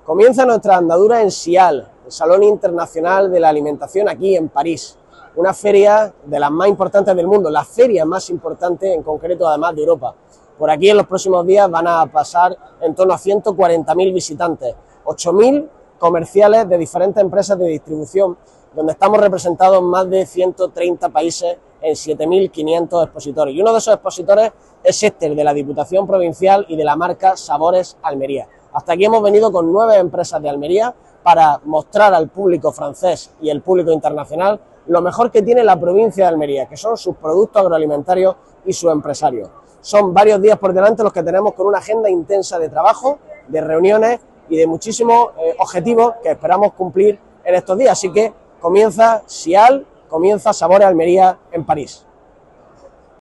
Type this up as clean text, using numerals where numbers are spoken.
Comienza nuestra andadura en SIAL, el Salón Internacional de la Alimentación, aquí en París. Una feria de las más importantes del mundo, la feria más importante en concreto además de Europa. Por aquí en los próximos días van a pasar en torno a 140.000 visitantes, 8.000 comerciales de diferentes empresas de distribución, donde estamos representados en más de 130 países en 7.500 expositores. Y uno de esos expositores es este, el de la Diputación Provincial y de la marca Sabores Almería. Hasta aquí hemos venido con 9 empresas de Almería para mostrar al público francés y el público internacional lo mejor que tiene la provincia de Almería, que son sus productos agroalimentarios y sus empresarios. Son varios días por delante los que tenemos con una agenda intensa de trabajo, de reuniones y de muchísimos objetivos que esperamos cumplir en estos días. Así que comienza SIAL, comienza Sabores Almería en París.